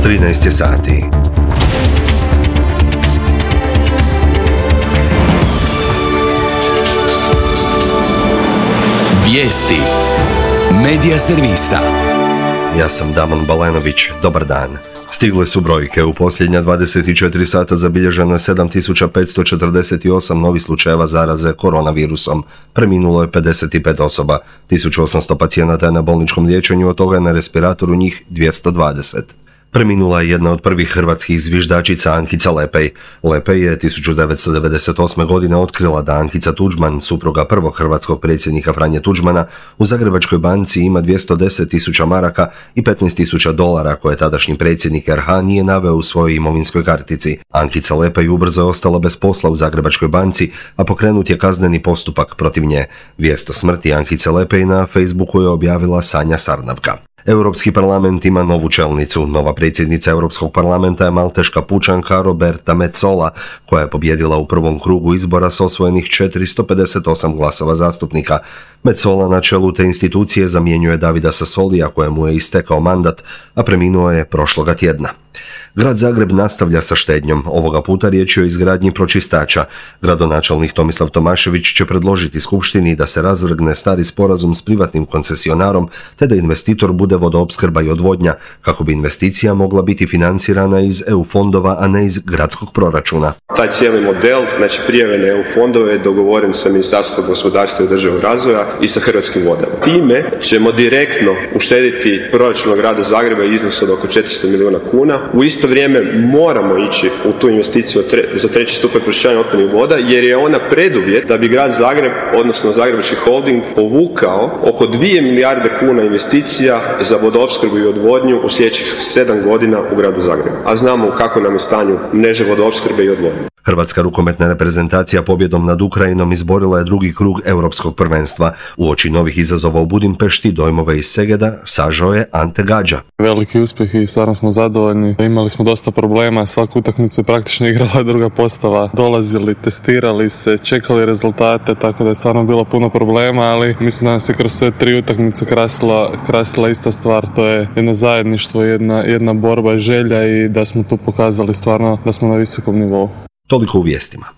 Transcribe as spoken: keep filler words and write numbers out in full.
trinaest je sati. Vijesti Medija servisa. Ja sam Damon Balenović, dobar dan. Stigle su brojke. U posljednja dvadeset četiri sata zabilježeno je sedam tisuća petsto četrdeset osam novih slučajeva zaraze koronavirusom. Preminulo je pedeset pet osoba. tisuću osamsto pacijenata je na bolničkom liječenju, od toga je na respiratoru njih dvjesto dvadeset. Preminula je jedna od prvih hrvatskih zviždačica Ankica Lepej. Lepej je tisuću devetsto devedeset osme. godine otkrila da Ankica Tuđman, supruga prvog hrvatskog predsjednika Franje Tuđmana, u Zagrebačkoj banci ima dvjesto deset tisuća maraka i petnaest tisuća dolara koje tadašnji predsjednik er ha nije naveo u svojoj imovinskoj kartici. Ankica Lepej ubrzo je ostala bez posla u Zagrebačkoj banci, a pokrenut je kazneni postupak protiv nje. Vijest o smrti Ankice Lepej na Facebooku je objavila Sanja Sarnavka. Europski parlament ima novu čelnicu. Nova predsjednica Europskog parlamenta je malteška pučanka Roberta Metsola, koja je pobijedila u prvom krugu izbora s osvojenih četiristo pedeset osam glasova zastupnika. Metsola na čelu te institucije zamjenjuje Davida Sassolija, kojemu je istekao mandat, a preminuo je prošloga tjedna. Grad Zagreb nastavlja sa štednjom. Ovoga puta riječ je o izgradnji pročistača. Gradonačelnik Tomislav Tomašević će predložiti skupštini da se razvrgne stari sporazum s privatnim koncesionarom, te da investitor bude vodoopskrba i odvodnja, kako bi investicija mogla biti financirana iz e u fondova, a ne iz gradskog proračuna. Taj cijeli model, znači prijave na e u fondove, je dogovoren sa Ministarstvom gospodarstva i održivog razvoja i sa Hrvatskim vodama. Time ćemo direktno uštediti proračunu grada Zagreba iznos od oko četiristo milijuna kuna. U isto vrijeme moramo ići u tu investiciju za treći stupanj pročišćavanja otpadnih voda, jer je ona preduvjet da bi grad Zagreb, odnosno Zagrebački holding, povukao oko dvije milijarde kuna investicija za vodoopskrbu i odvodnju u sljedećih sedam godina u gradu Zagrebu. A znamo u kakvom nam je stanju mreže vodoopskrbe i odvodnje. Hrvatska rukometna reprezentacija pobjedom nad Ukrajinom izborila je drugi krug europskog prvenstva. Uoči novih izazova u Budimpešti dojmove iz Segeda sažao je Ante Gađa. Veliki uspjeh i stvarno smo zadovoljni. Imali smo dosta problema, svaku utakmicu je praktično igrala druga postava. Dolazili, testirali se, čekali rezultate, tako da je stvarno bilo puno problema, ali mislim da nas je kroz sve tri utakmice krasila, krasila ista stvar, to je jedno zajedništvo, jedna, jedna borba i želja, i da smo tu pokazali stvarno da smo na visokom nivou. Toliko u vijestima.